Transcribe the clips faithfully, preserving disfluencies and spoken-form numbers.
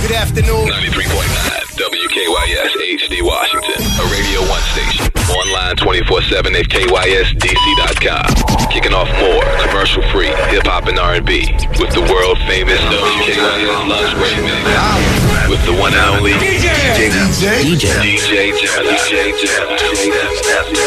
Good afternoon. ninety-three point nine W K Y S H D Washington, a Radio one station. Online twenty-four seven at K Y S D C dot com. Kicking off more commercial-free hip-hop and R and B with the world-famous W K Y S Lunch Break Mix. With the one and only D J. D J. D J. D J Gemini. D J Gemini.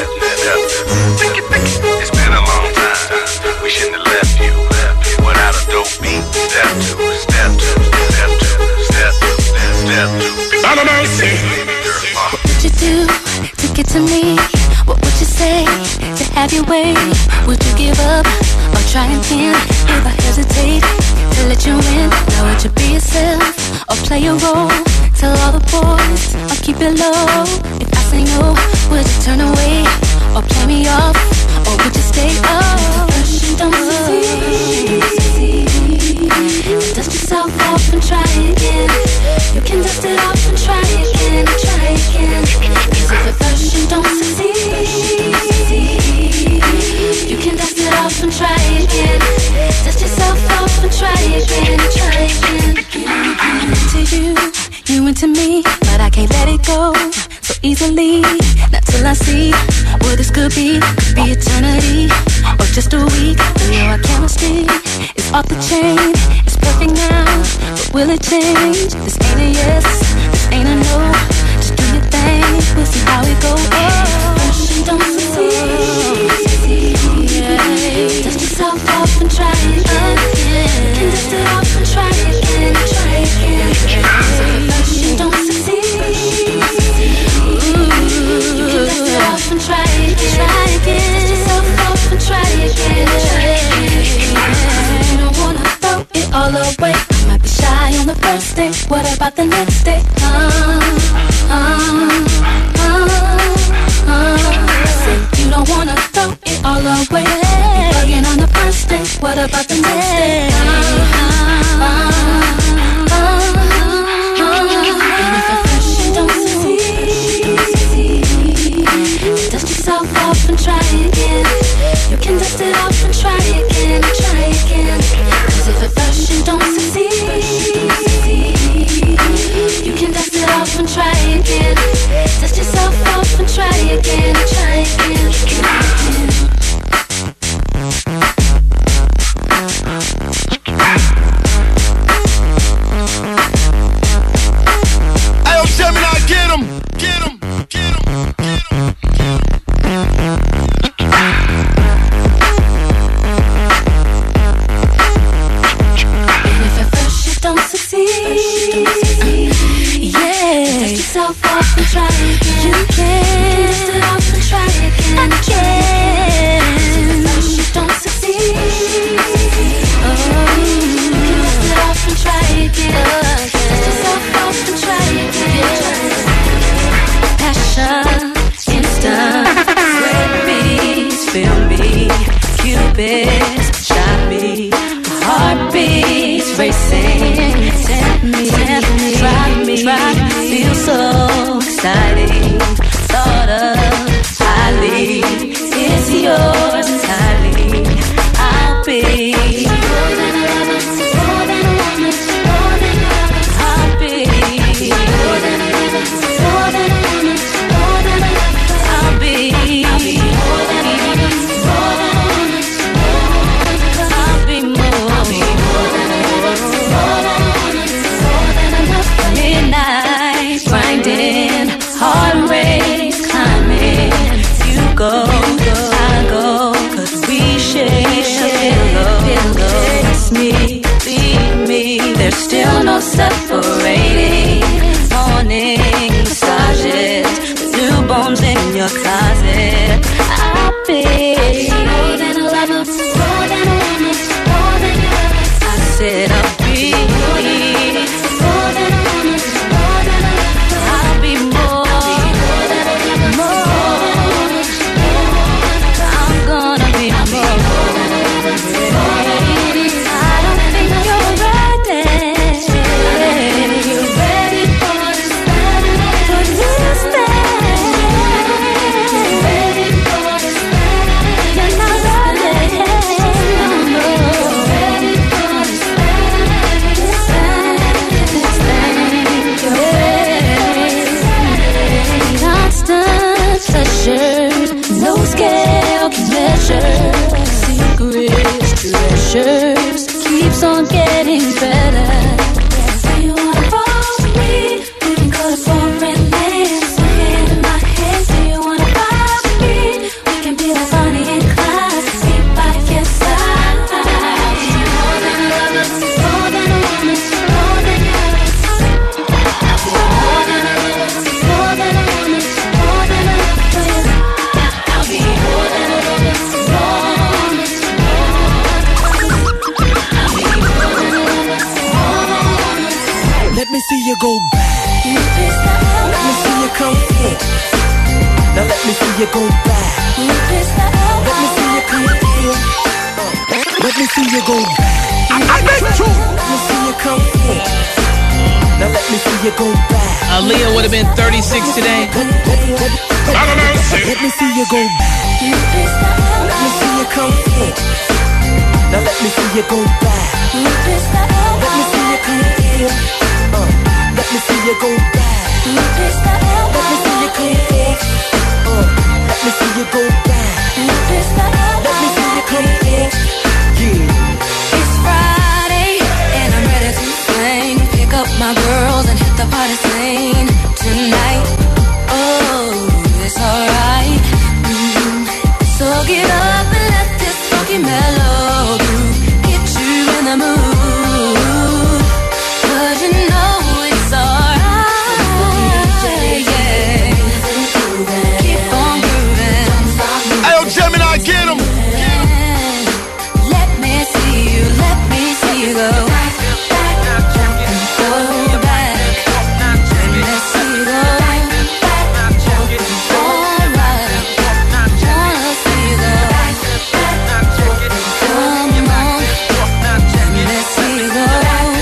It's been a long time. We shouldn't have left you without a dope beat. Step two, step two, step two, step two, step two. Not a mercy. What would you do to get to me? What would you say to have your way? Would you give up or try again? If I hesitate to let you in, now would you be yourself or play a role? Tell all the boys I'll keep it low. If I say no, would you turn away or play me off? Or would you stay up? First you don't succeed, dust yourself off and try again. You can dust it off and try again, try again. Cause if at first you don't succeed, you can dust it off and try again. Dust yourself off and try again, try again. To you, you into me, but I can't let it go so easily. Not till I see what this could be. Could be eternity or just a week. You know our chemistry is off the chain. It's perfect now, but will it change? This ain't a yes, this ain't a no. Just do your thing, we'll see how it goes. Oh, first you don't succeed, yeah. Dust yourself off and try again. You can dust it off and try again, try again. So first you don't succeed, you can dust it off and try again, try again. Dust yourself off and try again, try again. You don't wanna throw it all away. You might be shy on the first day. What about the next day? Uh, uh, uh, uh. I said you don't wanna throw it all away. You bugging on the first day. What about the next day? Uh, uh, uh, uh. And if at first you don't succeed, dust yourself off and try again. You can dust it off and try again, try again. Cause if at first you don't succeed, you can dust it off and try again. Dust yourself off and try again, try again. Hey, Gemini, get him, get him, get him, get him, And if at first you don't succeed, yeah, dust yourself off and try again. You can dust it off and try again, again. If at first you don't succeed, oh, you can dust it off and try again. Dust yourself off and try again. Passion, instant, sweat beats, feel me, Cupid's shot me, heartbeats racing, tempt me, tempt me, drive me, drive me, feel so exciting, thought of highly, it's yours entirely, I'll be more than a lover, more than a woman, more than a lover, I'll be more than a lover, more than a woman, more than a lover, I'll be more than a lover, more than a woman, I'll be more, I'll be more than a lover, more than a woman, more than a lover. Midnight grinding, heart race climbing, you go, I go, cause we share pillow, pillow. Kiss me, leave me, there's still no separating. Morning massages, new bones in your closet. I'll be more than a lover, more than a woman, more than a lover. I said I'll be more than a woman, more than a lover. I'll be more, more than a lover, more than a woman. I'm gonna be more than a lover, more than a woman. I don't think you're ready. You're ready for this, for this thing. me see you go back. Let me see you come forth. Now let me see you go back. Let me see you come forth. Let me see you go back. I bet you. Let me see you come forth. Now let me see you go back. Aaliyah would have been thirty-six today. Let, let, let, I don't know. let me see you go back. Let me see you come forth. Now let me see you go back. Let me see you come forth. Uh, let me see you go back. Let me see you come forth. Uh, let me see you go back. Let me see you come forth. Yeah. It's Friday and I'm ready to sing. Pick up my girls and hit the party scene tonight. Oh, it's alright. Mm-hmm. So get up and let this funky melody get you in the mood. 'Cause you know it's alright. Yeah. Keep on grooving. Hey, yo, Gemini, get him. Let me see you, let me see you go. Go back. Let me see you go. Alright. Wanna see you go. Come on. Let me see you go.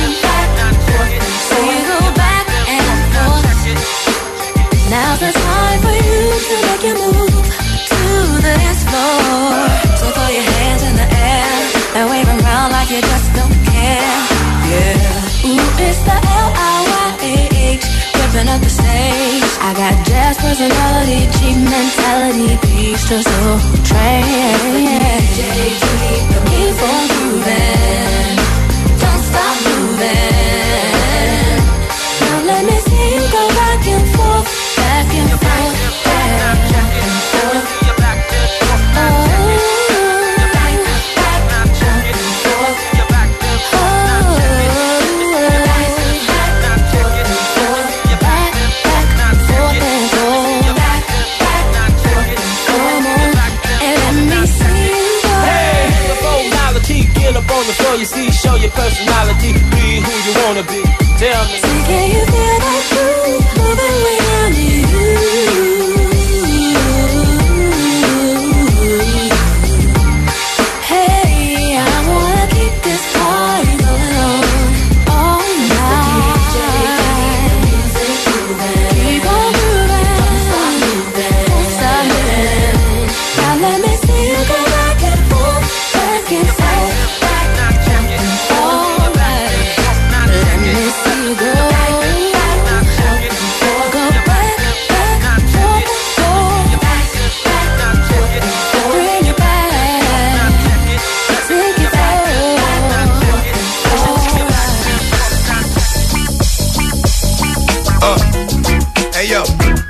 See you go back and forth. Now's the time for you to make your move to the dance floor. So throw your hands in the air and wave around like you just don't care. Yeah. Ooh, it's the L I Y A H, ripping up the stage. I got jazz personality, cheap mentality, peace to soul train. Keep on grooving, don't stop moving. Now let me see you go back and forth, back and forth, back and forth. On the floor, you see, show your personality, be who you wanna be. Tell me. So can you feel that groove moving around you? Hey, I wanna keep this party going on all night. Keep on moving, don't stop moving. Now let me see you go back and forth, back and forth. Hey, yo.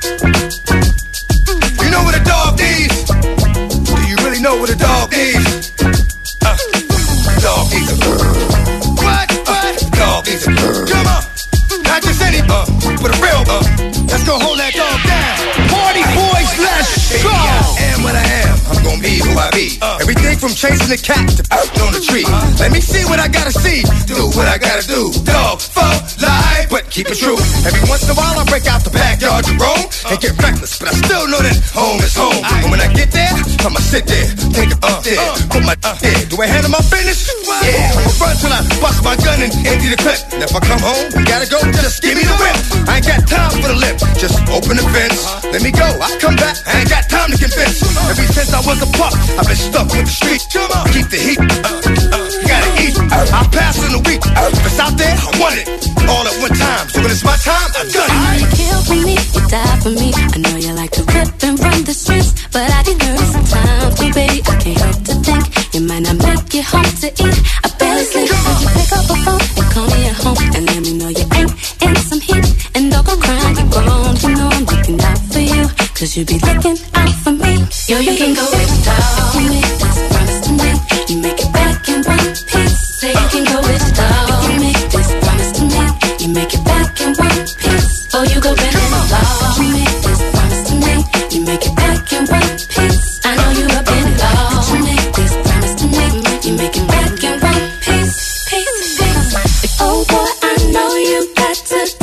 You know what a dog needs? Do you really know what a dog needs? Uh, dog needs a What? What? Dog needs a Come on. Not just any, uh, but a real, uh. Let's go hold that dog down. Party boys, let's go. I am what I am. I'm gonna be who I be. Uh, Everything from chasing the cat to out on the tree. Uh, Let me see what I gotta see. Do what I gotta do. Dog, fuck, lie, but keep it true. Every once in a while I break out the backyard to roam and get reckless, but I still know that home is home. And when I get there, I'ma sit there, take it up there, put my uh, there. Do I handle my business? Yeah, I'ma run till I bust my gun and empty the clip. And if I come home, we gotta go, just give me the whip. I ain't got time for the lip, just open the fence. Let me go, I come back, I ain't got time to convince. Ever since I was a pup, I've been stuck with the street. Come on, keep the heat, uh, uh, gotta eat. I'll pass in a week, if it's out there, I want it. All at one time, so when it's my time, I done it. You kill for me, you die for me. I know you like to rip and run the streets, but I deserve some time too, baby. I can't help to think you might not make it home to eat. I barely sleep, would you pick up a phone and call me at home and let me know you ain't in some heat? And don't go crying, you're grown, you know I'm looking out for you, 'cause you be looking out for me. Yo, you can go with the dog. You make this promise to me, you make it back in one piece. Say you can go with the dog. You make this promise to me, you make it back in one piece. Oh, you go bend in the law. You make this promise to me, you make it back in one piece. I know you up in the law. You make this promise to me, you make it back in one piece. Piece, piece. Oh boy, I know you got to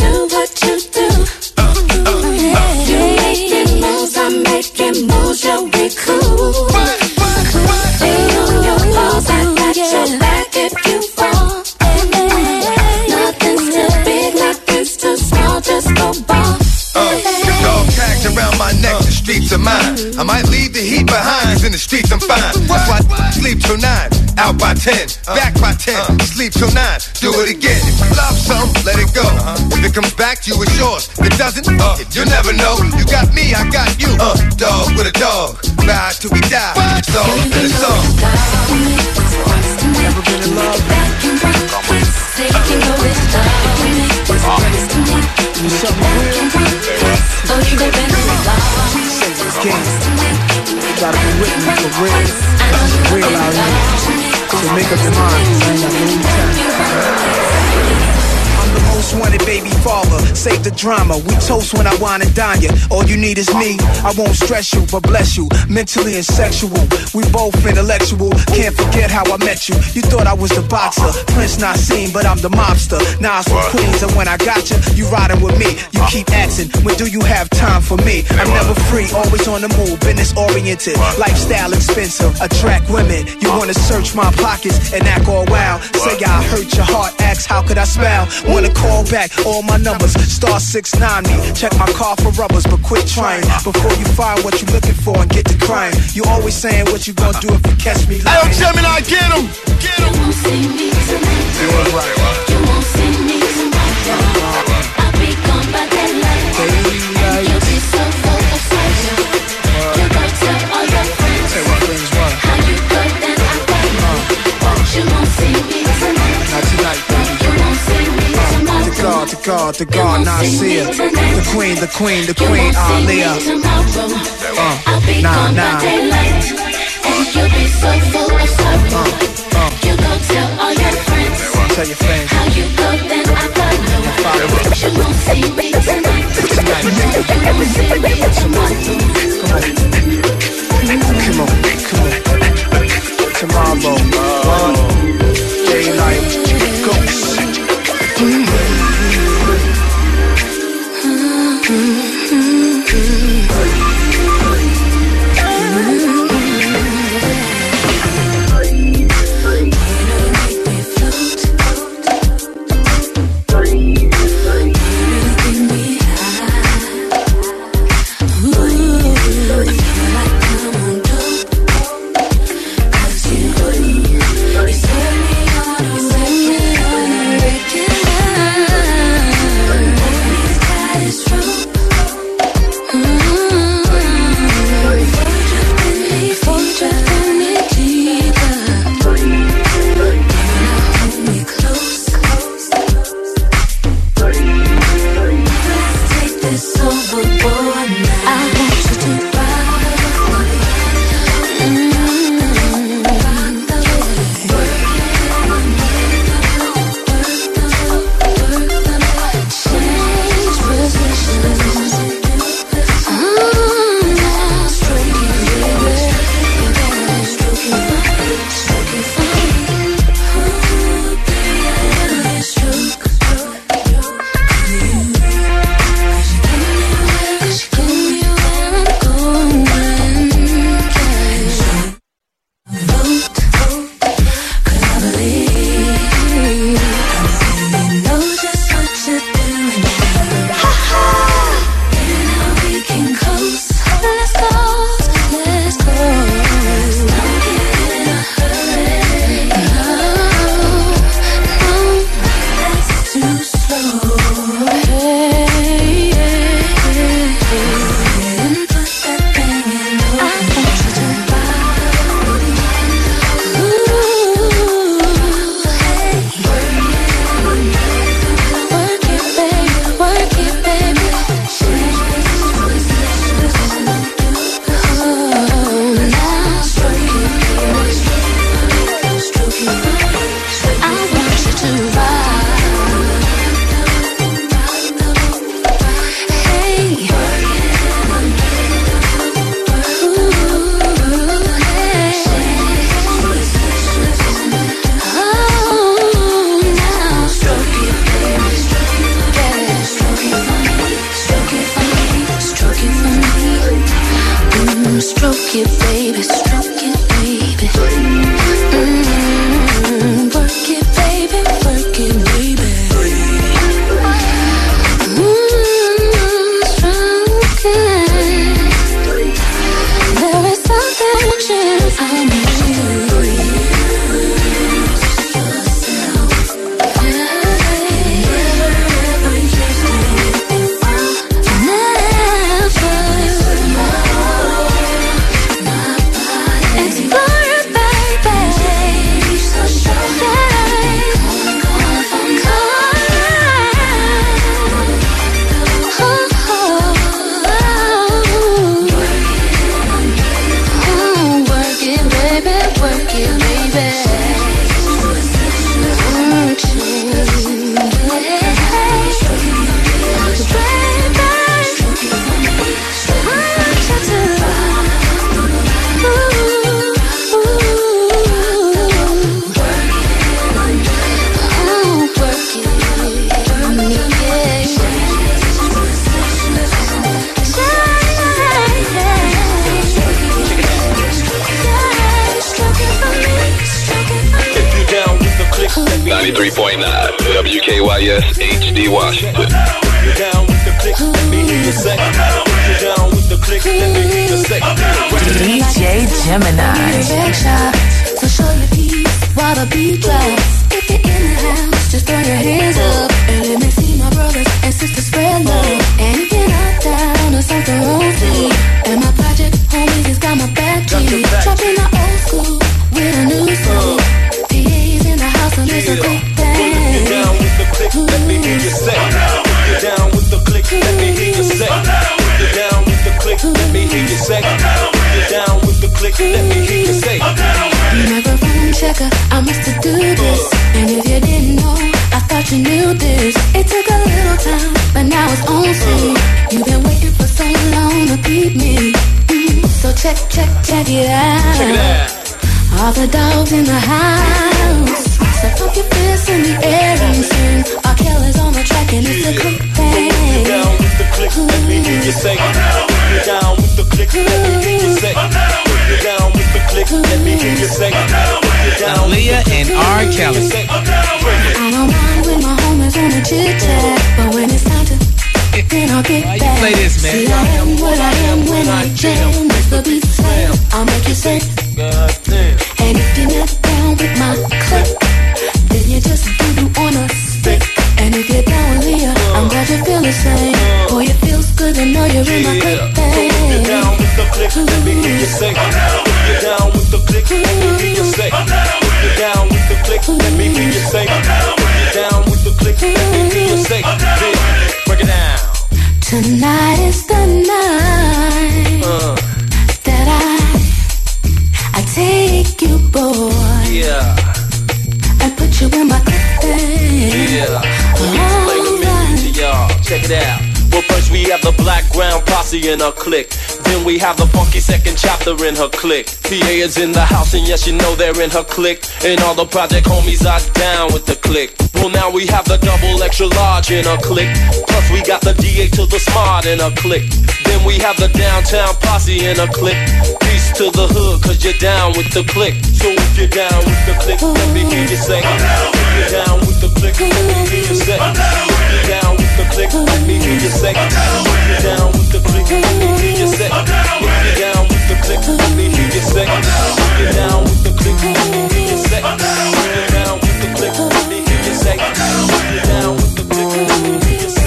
sleep till nine, out by ten, back by ten, sleep till nine, do it again. If you love something, let it go. If it comes back to you, it's yours. If it doesn't, uh, you'll never know. You got me, I got you. Uh, dog with a dog, ride till we die. It's all in the song. Never been in love. Taking over this love. You something real? Oh, you gon' bend over love. King, you gotta be with me for real. It's real out here. So make up your mind, 'cause I ain't got no time. I'm the most wanted baby father. Save the drama. We toast when I wine and dine you. All you need is me. I won't stress you, but bless you. Mentally and sexual. We both intellectual. Can't forget how I met you. You thought I was the boxer. Prince not seen, but I'm the mobster. Nas from Queens, and when I got you, you riding with me. You keep asking, when do you have time for me? I'm never free, always on the move. Business oriented, lifestyle expensive. Attract women. You wanna search my pockets and act all wild. Say I hurt your heart. Ask how could I spell? Wanna call back all my numbers. Star six nine me. Check my car for rubbers, but quit trying before you find what you're looking for and get to crying. You always saying what you gonna do if you catch me lying. Hey, yo, Gemini, get him! Get him! You won't see me tonight. You won't see me tomorrow. I'll be gone by daylight. You'll be so full of pleasure. You go tell all your friends how you good then I got you. You won't see me tonight. Not tonight, baby. You won't see me tomorrow. The God, the God, the God, Nasir. The Queen, the Queen, the Queen, Aliyah. Uh, I'll be nah, gone nah. by daylight. And you'll be so full of sorrow. You go tell all your friends Tell your friends. how you go then I got no. You won't see me tonight. You won't see me tomorrow. Come on, come on. Tomorrow, one, daylight, ghost. I need you. point nine W K Y S H D Washington. You're down with the click, let me hear you say. You're down with the click, let me hear you say. D J Gemini. So show your peace while the beat drops. If you're in the house, just throw your hands up and let me see my brothers and sisters spread love. And if you're not down or something wrong, see. And my project homies has got my back, G. Dropping the old school with a new school. P A's in the house and it's a big thing. You're down with the click, let me hear you say. You're down with the click, let me hear you say. You're down with the click, let me hear you say. You're down with the click, let me hear you say. Microphone checker, I must have do this. And if you didn't know, I thought you knew this. It took a little time, but now it's on scene. You've been waiting for so long to beat me. Mm, so check, check, check it out. Check it out. All the dogs in the house. So pump your fists in the air and sing. R. Kelly's on the track and it's a click thing. You're down with the click, let me hear you say. You're down with the click, let me hear you say. You're down with the click, let me hear you say. Aaliyah and R. Kelly. I don't mind when my homies on the chit chat, but when it's time to, then I'll get Why back. you play this, man? See, I am what I am when I jam. It's the beat slam, I'll make you say. And if you're not down with my click, then you just do on a stick. And if you're down with Leah, I'm glad you feel the same. Boy, it feels good to know you're in my click thing. You're down with the click, let me hear you say. You're down with the click, let me hear you say. You're down with the click, let me hear you say. You're down with the click, let me hear you say. Break it down. Tonight is the night Uh, that I I take you, boy, yeah, and put you in my click thing. yeah. Let me explain the meaning to y'all. Check it out. Well, first we have the Black Ground Posse in her clique. Then we have the funky second chapter in her clique. P A is in the house, and yes, you know they're in her clique. And all the project homies are down with the clique. Well, now we have the double extra large in her clique. Plus we got the D A to the smart in her clique. Then we have the downtown posse in her clique. Peace to the hood, cause you're down with the clique. So if you're down with the clique, let me hear you say. If you're down with the clique, let me hear you say. If you're down with the clique, let me hear you say. If you're down with the clique, let me hear you say. If you're down with the clique, let me hear you say. If you're down with the clique, let me hear you say. If you're down with the clique, let me hear you say. If you're down with the clique, let me hear you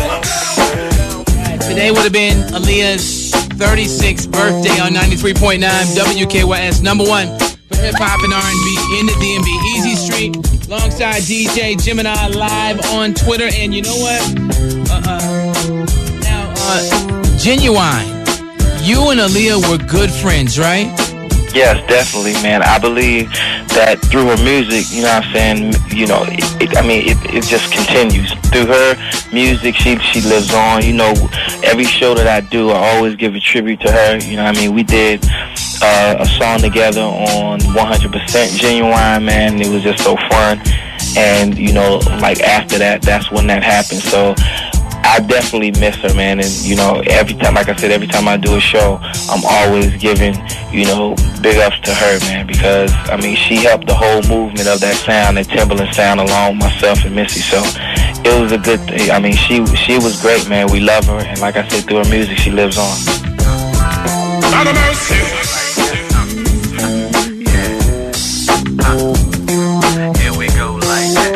say. Today would have been Aaliyah's thirty-sixth birthday on ninety-three point nine W K Y S, number one for hip hop and R and B in the D M V. Easy Street, alongside D J Gemini, live on Twitter. And you know what? Uh-uh. Now, uh, Genuine, you and Aaliyah were good friends, right? Yes, definitely, man. I believe that through her music, you know what I'm saying, you know, it, it, I mean, it, it just continues. Through her music, she she lives on. You know, every show that I do, I always give a tribute to her. You know what I mean? We did uh, a song together on one hundred percent Genuine, man. It was just so fun. And, you know, like after that, that's when that happened. So I definitely miss her, man. And, you know, every time, like I said, every time I do a show, I'm always giving, you know, big ups to her, man, because, I mean, she helped the whole movement of that sound, that Timberland sound, along with myself and Missy. So it was a good thing. I mean, she she was great, man. We love her. And like I said, through her music, she lives on. Not a mercy. Here we go like that.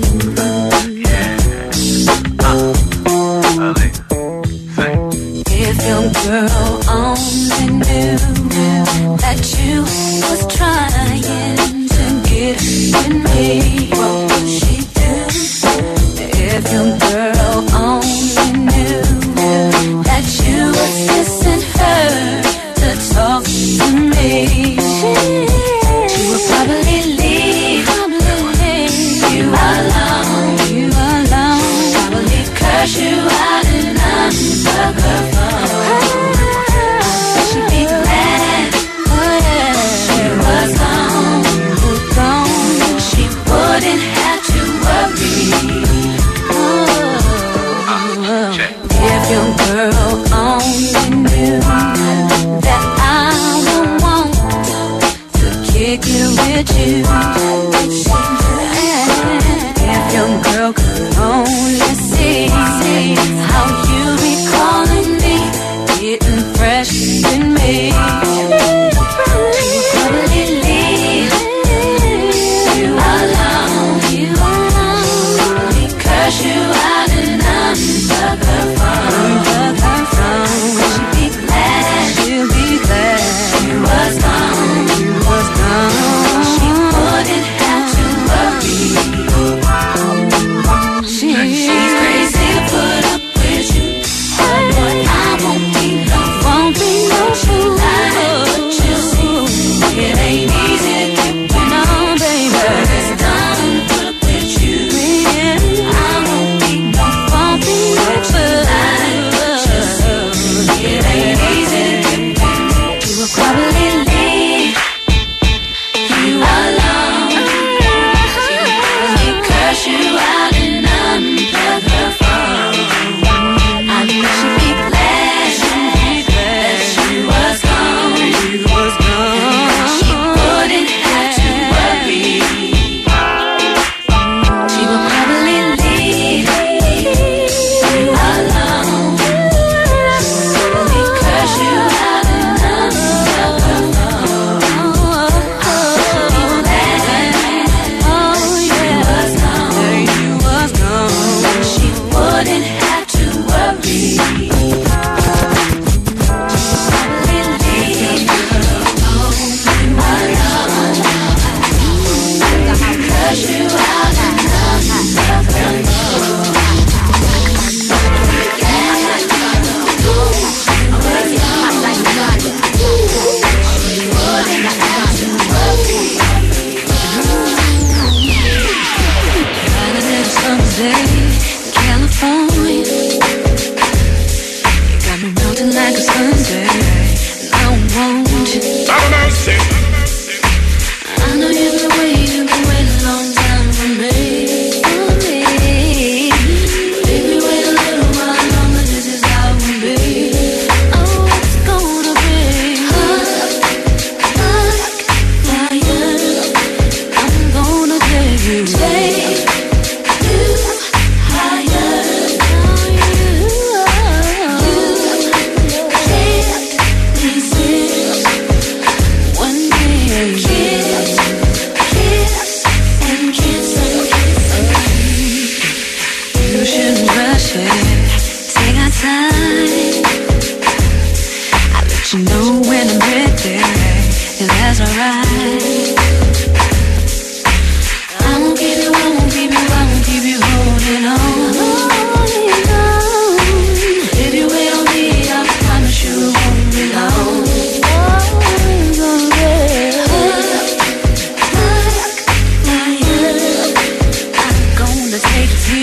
If your girl only knew that you was trying to get with me, what would she do? If your girl only knew that you was kissing her to talk to me, she would probably leave you alone, you alone, probably curse you out and unplug her phone. She'd be glad she was gone, gone. She wouldn't have to worry. Oh, if your girl only knew that I would want to kick it with you. If young girl could only see how you be calling me, getting fresh in me. You probably leave you alone, you alone, because you out and unplug her phone, unplug her phone. She'll be glad, she'll be glad she was gone, she was gone. She wouldn't have to worry. She, she's crazy to put up with you, but boy, I won't be no, won't be no fool. But you see, it ain't easy to get with no, baby. It's done to put up with you. I won't be no, won't be no fool. But you see, it ain't easy to get with you. You will probably leave you alone. She will probably curse you out and unplug her phone. I know she'd be glad, she'd be glad she was gone, she was gone. She wouldn't have to worry. She will probably leave you alone. She will probably curse you out and unplug her phone. She'd be glad, oh yeah, she was gone. She wouldn't have to worry. She would probably leave you alone, alone. Curse you out and unplug her phone. Someday, California, you got me melting like a Sunday, and I want you. I know you've been waiting, you've been waiting a long time for me, for me. Baby, wait a little while longer, this is how it will be. Oh, it's gonna be hot, hot, fire. I'm gonna take you, take take our time. I'll let you know when I'm ready, if that's alright. I won't keep you, I won't keep you, I won't keep you holding on. If you wait on me, I promise you it won't be long. I'm gonna take you.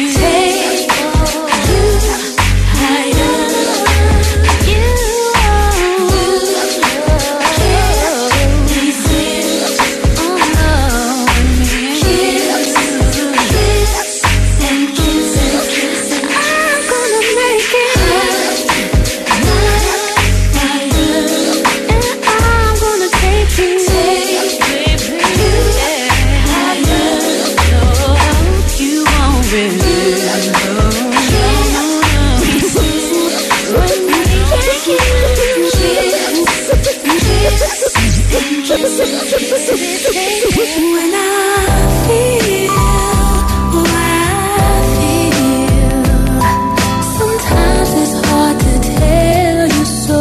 When I feel what I feel, sometimes it's hard to tell you so.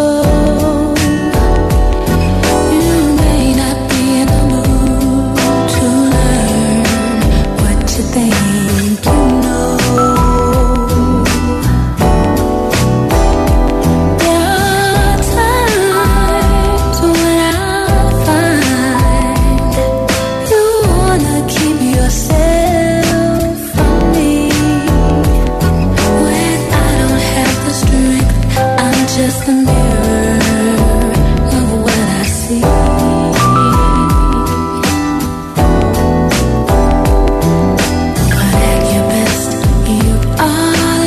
You may not be in the mood to learn what you think you know. There are times when I find you wanna keep yourself from me. When I don't have the strength, I'm just a mirror of what I see. But at your best, you are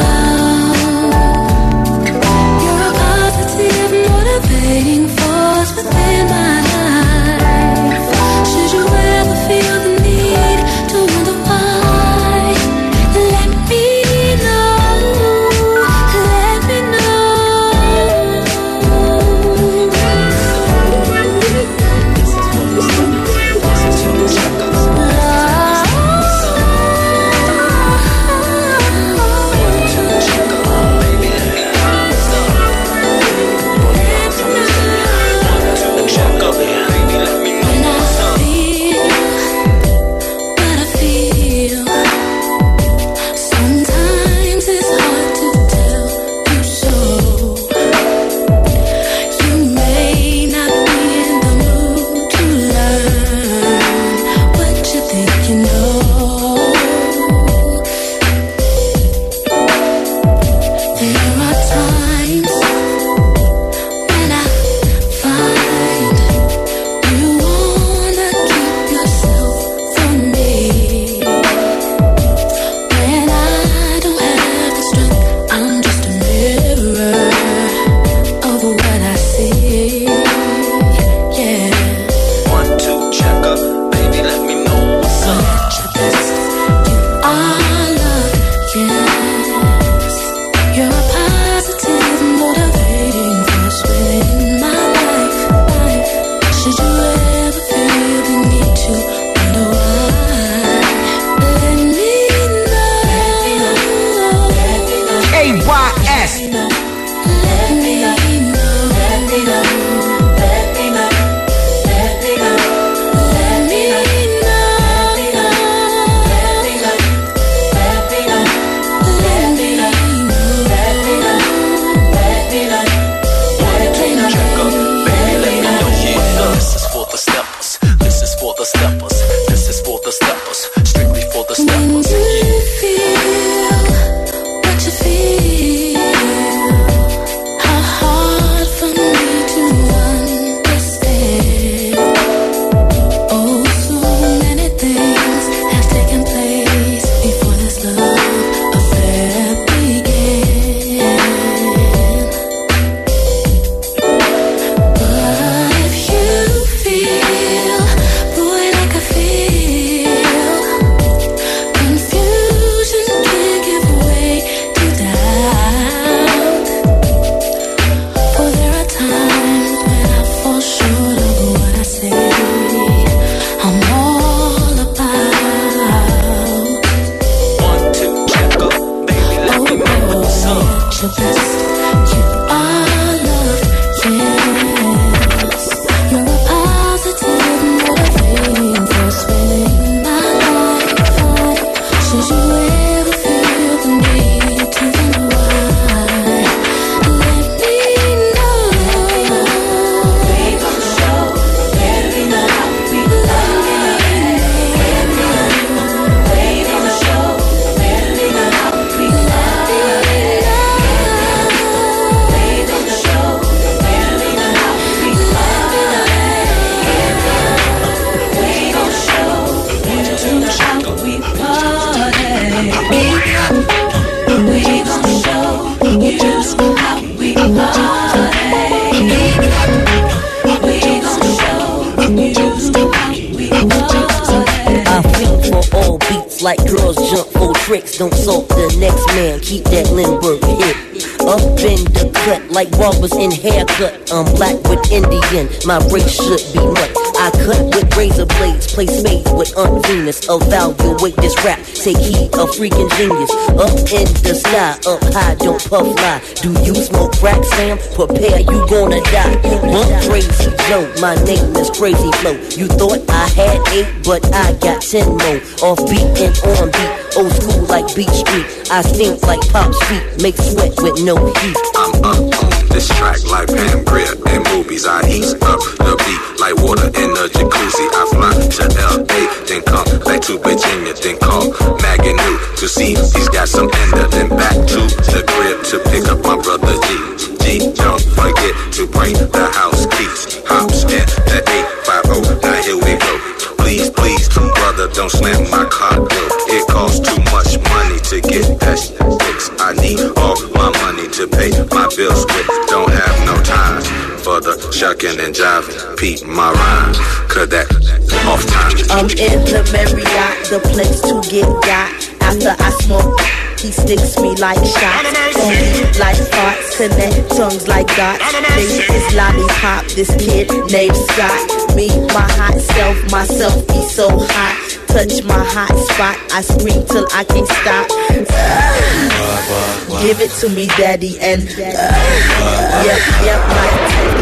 love. You're a positive, motivating force within my life. Should you ever feel the need to wonder why S. Let me know, let me know, let me know, let me know, let me know, let me know, let me know, let me know, let me know, let me know, let me know, let me know, let me know. Check up, baby, let me know. Yeah, this is for the steppers. This is for the steppers. This is for the steppers. Strictly for the steppers. When you feel what you feel, how hard for me to understand. Oh, so many things have taken place before this love affair began. But if you feel, boy, like I feel, confusion can give way to doubt. For there are times when I fall short of what I say I'm all about. One, two, check up, baby, let me know what's up. At your best, you are loved, yes. You're a positive, motivating force within my life. Should you ever feel the need to wonder why, let me know. We gon' show, let me know how we love. Let me know. We gon' show, let me know how we love. We gon' show, let me know how we love. We gon' show you how we party. We gon' show you how we party. We gon' show you how we party. I feel for all beats like girls jump for tricks. Don't salt the next man, keep that Lindbergh hit. Up in the cut like barbers in haircut. I'm black with Indian, my race should be nut. I cut with razor blades, play spades with Aunt Venus. Evaluate this rap, take heed, a freaking genius. Up in the sky, up high, don't puff lie. Do you smoke crack, Sam? Prepare, you gonna die. Bump Crazy Joe, my name is Crazy Flow. You thought I had eight, but I got ten more. Off beat and on beat, old school like Beach Street. I stink like Pop's feet, make sweat with no heat. I'm up on this track like Pam Grier in movies. I heat up the beat like water in a jacuzzi. I fly to L A, then come back to Virginia, then call Maganu to see if he's got some ender. Then back to the crib to pick up my brother G. G, don't forget to bring the house keys. Hops in the eight five oh, now here we go. Please, please, brother, don't slam my car door. It costs too much money to get that shit fixed. I need all my money to pay my bills with. Don't have no time for the shucking and jiving. Pete my rhyme, cause that off time. I'm in the Marriott, the place to get got. After I smoke, he sticks me like shots. On beat like farts, connect tongues like dots. Face is lollipop, this kid named Scott. Me, my hot self, myself be so hot. Touch my hot spot, I scream till I can't stop. Uh, give it to me, daddy, and uh, yep, yep, my daddy.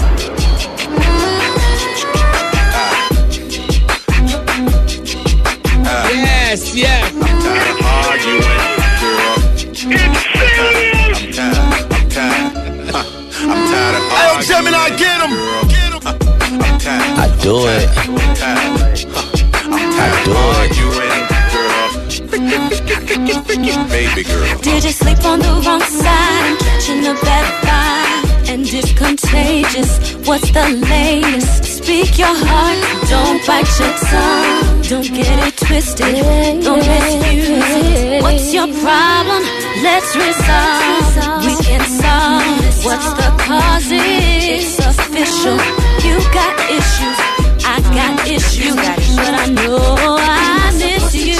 Yes, yes. I'm tired of arguing, girl. I'm tired, I'm tired. I'm tired of arguing. Hey, Gemini, get him! Get him! I'm tired. I do it. I'm tired. I'm tired I do of it. arguing, girl. Baby girl. Did you sleep on the wrong side and catching a bad vibe? And it's contagious. What's the latest? Speak your heart, don't bite your tongue. Don't get it twisted, don't misuse it. What's your problem? Let's resolve. We can solve. What's the cause? It's official. You got issues, I got issues, but I know I miss you.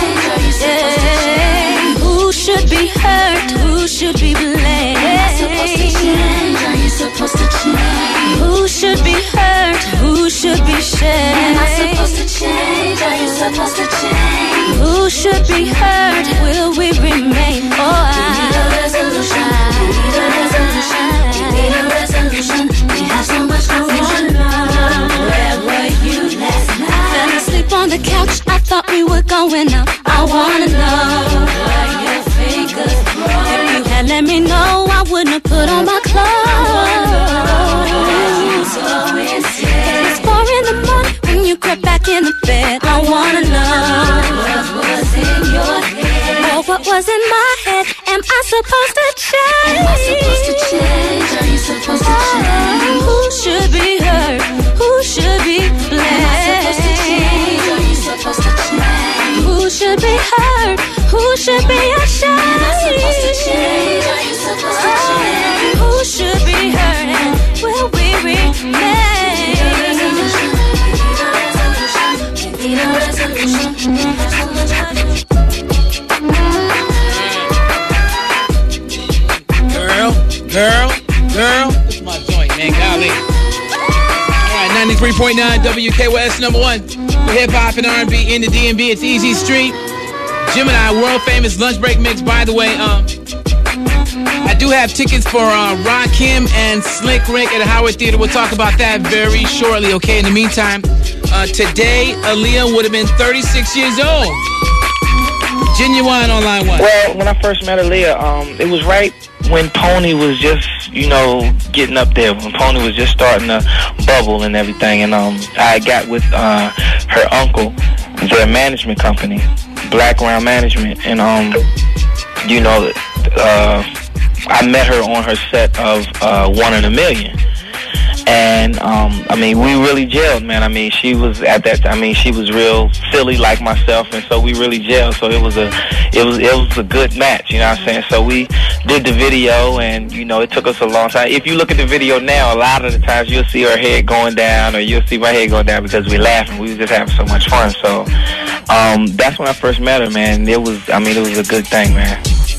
Yeah. Who should be hurt? Who should be blamed? Am I supposed to change? Are you supposed to change? Who should be hurt? Who should be shamed? Am I supposed to change? Are you supposed to change? Who should be hurt? Will we remain? Oh, I need a resolution. know I wouldn't have put on my clothes. It's four in the morning when you crept back in the bed. I wanna know what was in your head. Oh, what was in my head? Am I supposed to change? Am I supposed to change? Are you supposed to change? Who should be hurt? Who should be blessed? Am I supposed to change? Are you supposed to change? Who should be hurt? Who should be ashamed? Am I supposed to change? Are you supposed to change? Who should be hurt? And will we remain? Girl, girl, girl. This is my joint, man. Golly. All right, ninety-three point nine W K Y S number one for hip hop and R and B in the D M V. It's Easy Street. Gemini, world famous lunch break mix. By the way, um, I do have tickets for uh, Rakim and Slick Rick at the Howard Theater. We'll talk about that very shortly. Okay. In the meantime, uh, today Aaliyah would have been thirty-six years old. Genuine on line one. Well, when I first met Aaliyah, um, it was right when Pony was just, you know, getting up there. When Pony was just starting to bubble and everything, and um, I got with uh, her uncle, their management company, Black Round Management, and um, you know, uh, I met her on her set of uh, One in a Million. And, um, I mean, we really gelled, man. I mean, she was at that, I mean, she was real silly like myself, and so we really gelled. So it was a, it was, it was a good match, you know what I'm saying? So we did the video, and, you know, it took us a long time. If you look at the video now, a lot of the times you'll see her head going down, or you'll see my head going down because we're laughing. We was just having so much fun. So, um, that's when I first met her, man. It was, I mean, it was a good thing, man.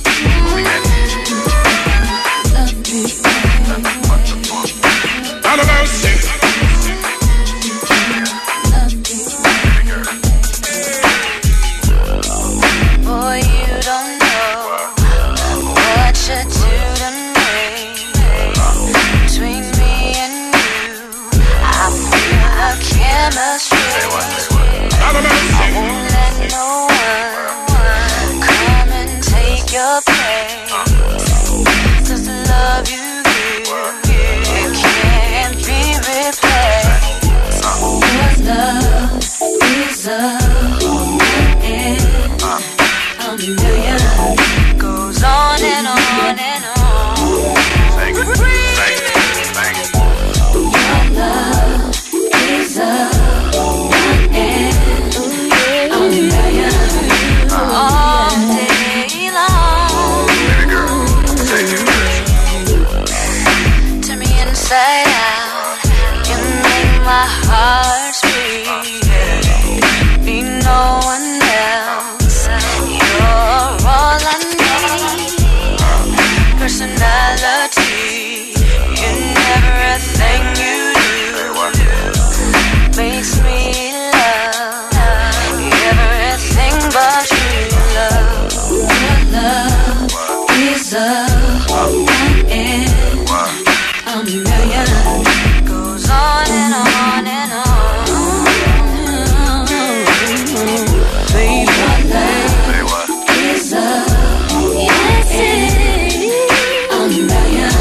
Boy, you don't know what you do to me. Between me and you, I feel a chemistry. I won't let no one come and take your place. 'Cause the love you give, it can't be replaced. Your love is a a million. Goes on and on and on. Thank you, thank you, thank you. Your love is a a million. All day long. Baby girl, take it. Turn me inside out. You make my heart speak. Be no one else. You're all I need. Personality in everything you do makes me love everything but you. Love, your love is a a million. Goes on and on and on. Baby, love is a yes, a million.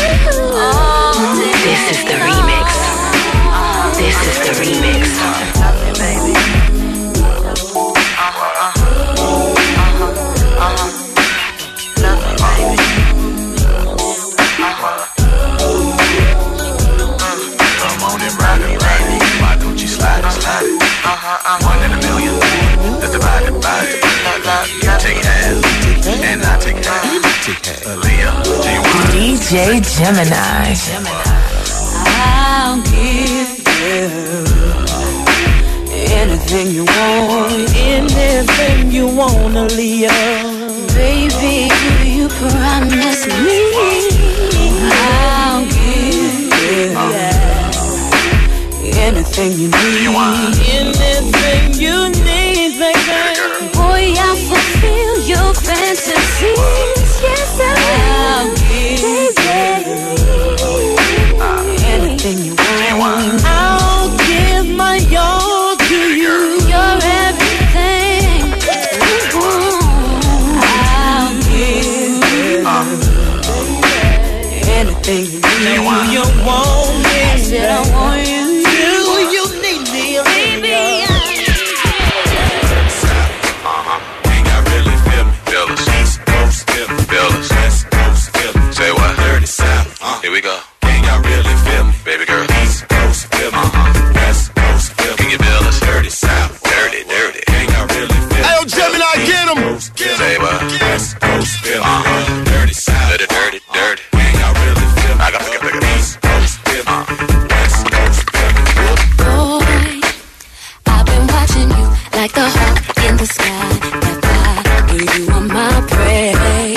This is the remix. This is the remix. Love me, baby. Uh-huh, uh-huh, uh-huh, uh-huh. Love me, baby. Uh-huh. Come on and ride it, ride it. Why don't you slide it, slide it? Uh-huh, uh-huh. One in a million. Let's divide it, divide it. You take half, and I take half. Aaliyah, Genuine. D J Gemini. I'll give you anything you want, anything you want, Aaliyah. Baby, you promise me I'll give you anything you need, anything you need, baby. Boy, I'll fulfill your fantasies. Yes, I will. Anything you want, I'll give my all to you. You're everything. Ooh, I'll give you anything you need. You want me, I said I want you. You, you need me, baby. Uh-huh. Ain't got really feel me. Feel us. East Coast, feel me. Feel us. West Coast, feel me. Say what? Dirty South. Uh. Here we go. Ain't got really feel me. Baby girl. East Coast, feel me. Uh-huh. West Coast, feel me. Can you feel us? Dirty South. Dirty, dirty. Ain't got really feel me. Hey, yo, Gemini, get him. Say what? West Coast, feel me. Uh-huh. Dirty South. Dirty, dirty, dirty. Ain't got really feel me. I got to get it. East Coast, feel me. West Coast, feel me. Boy, I've been watching you like the hawk in the sky. That fly, where you are my prey.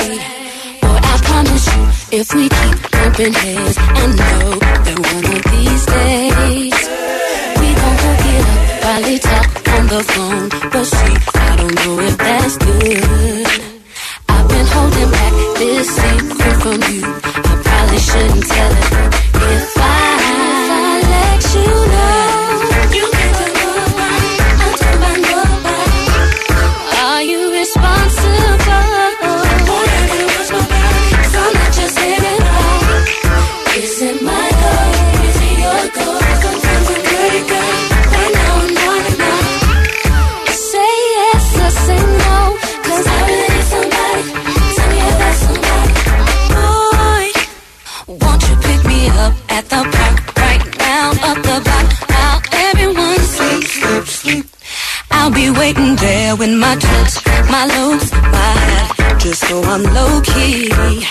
Boy, I promise you, if we keep bumping heads, I know that one of these days we gon' hook it up, probably talk on the phone. But see, I don't know if that's good. I've been holding back this secret from you. I probably shouldn't tell it. If I, if I let you know, you can't do nobody. I'm talking about nobody. Are you responsible? Boy, I gotta watch my back, 'cause I'm not just living right. Is it my goal? Is it your goal? Sometimes I'm pretty good. Right now I'm not enough. Say yes or say no, 'cause I really need somebody. Tell me if that's somebody. Boy, won't you pick me up at the park right now, up the block, while everyone sleeps, sleep, sleep. I'll be waiting there with my touch, my looks, my hat, just so I'm low key.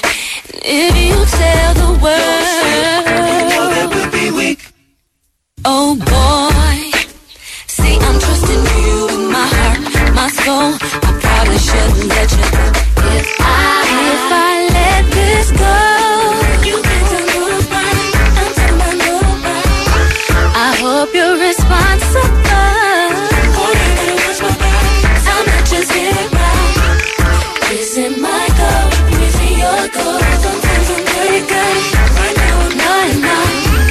If you tell the world, that we'll be weak. Oh boy, see I'm trusting you with my heart, my soul. I probably shouldn't let you go. If I, if I let this go, you can't tell nobody. I'm talking about nobody. I hope you're responsible. Boy, I gotta watch my back, 'cause I'm not just getting right. Is it my goal? Is it your goal? Sometimes I'm pretty good. Right now I'm not enough.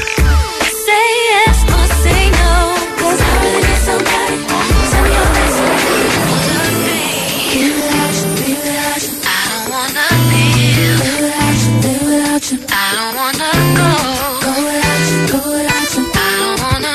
Say yes or say no, 'cause I really need somebody. Tell me how that's be without you, be without you. I don't wanna live without you, live without you. I don't wanna go, go without you, go without you. I don't wanna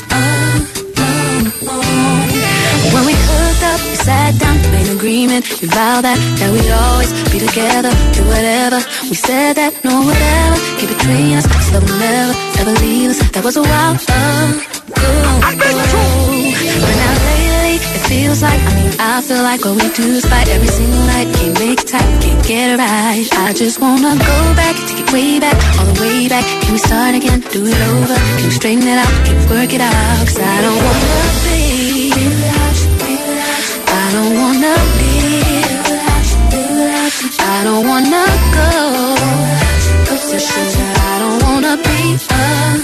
be alone. When we hooked up, we sat down, made an agreement. We vowed that, that we'd always be together, do whatever. We said that, no whatever, keep it between us, so that we'll never, ever leave us. That was a while ago. But now lately, it feels like, I mean, I feel like what we do is fight every single night. Can't make time, can't get it right. I just wanna go back, take it way back, all the way back. Can we start again, do it over? Can we straighten it out, can we work it out? 'Cause I don't wanna be without you, be without you. I don't wanna live without you, be without you. I don't wanna go, go for sure. I don't wanna be alone.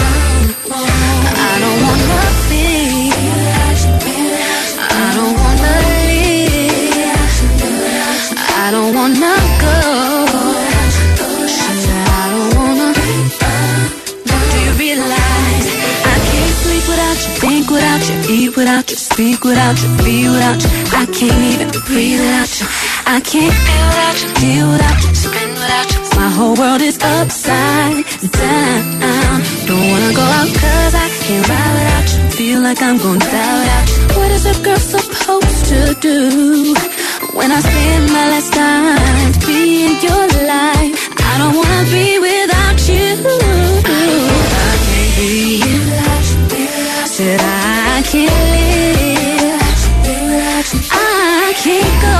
I don't wanna be without you, be without you. I don't wanna live, I don't wanna go, shit, I don't wanna. Do you realize I can't sleep without you, think without you, eat without you, speak without you, be without you. I can't even breathe without you. I can't feel without you, deal without you, spin without you. My whole world is upside down. Don't wanna go out 'cause I can't ride without you. Feel like I'm gonna die without you. What is a girl supposed to do when I spend my last time to be in your life? I don't wanna be without you. I can't be without you. Said I can't live without you. I can't go.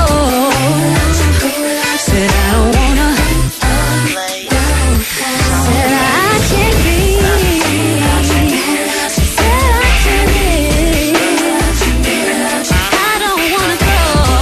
Said I don't wanna. Said I can't be. Said I can't live. I don't wanna go.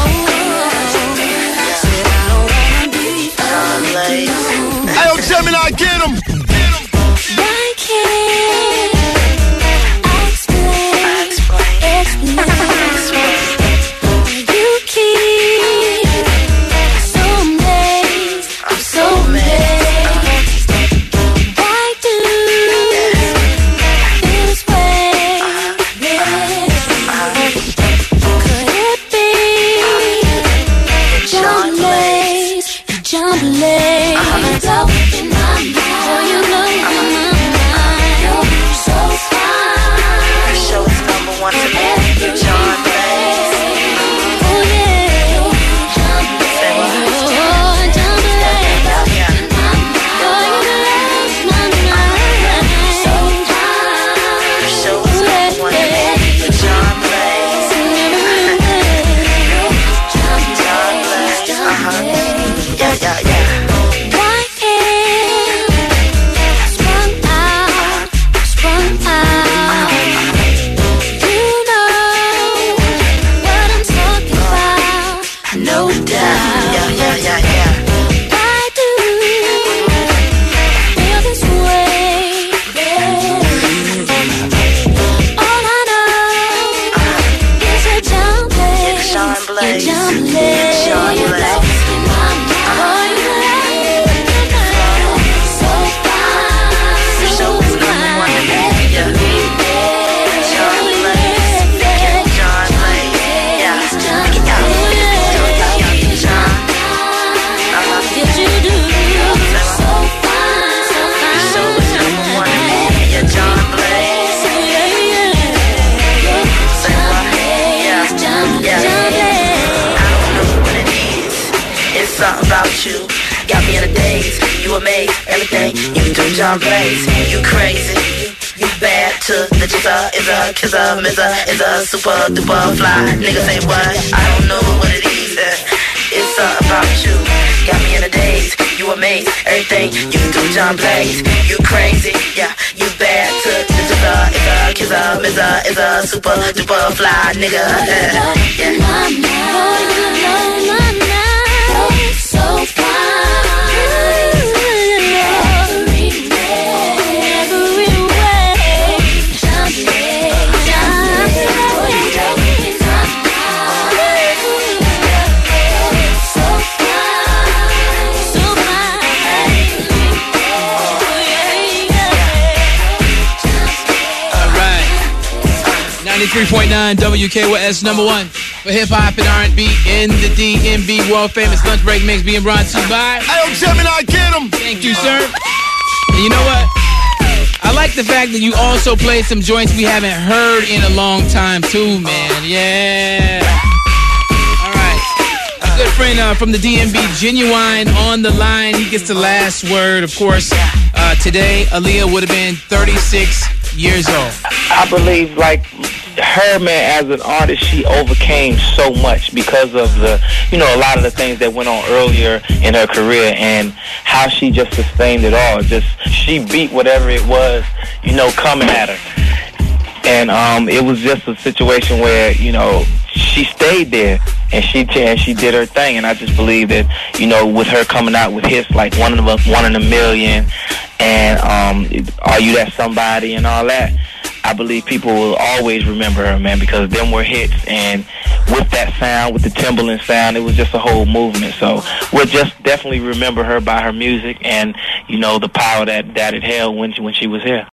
Said I don't wanna be alone. Hey, yo, Gemini, get him. Why can't I explain? Explain. You keep so amazed, I'm so amazed. Why do you feel this way? Could it be John Blaze? John Blaze, love in my mind. amazed. Everything you do, John Blaze. You crazy. You bad to the jizza, is a kisser, is a, is a super duper fly. Nigga say what? I don't know what it is. It's uh, about you. Got me in a daze. You amazed. Everything you do, John Blaze. You crazy. Yeah, you bad to the jizza, is a kisser, is a, is a super duper fly. Nigga. Yeah. So fine. ninety-three point nine W K Y S, number one for hip hop and R and B in the D M V, world famous lunch break mix being brought to you by. Hey, yo, Gemini, get him. Thank you, sir. And you know what? I like the fact that you also played some joints we haven't heard in a long time, too, man. Yeah. All right. A good friend uh, from the D M V, Genuine, on the line. He gets the last word, of course. Uh, today, Aaliyah would have been thirty-six years old. I believe, like, her, man, as an artist, she overcame so much because of the, you know, a lot of the things that went on earlier in her career and how she just sustained it all. Just, she beat whatever it was, you know, coming at her. And um, it was just a situation where, you know, she stayed there and she and she did her thing. And I just believe that, you know, with her coming out with hits like One in a, one in a Million and um, Are You That Somebody and all that, I believe people will always remember her, man, because them were hits. And with that sound, with the Timbaland sound, it was just a whole movement. So we'll just definitely remember her by her music and, you know, the power that, that it held when, when she was here.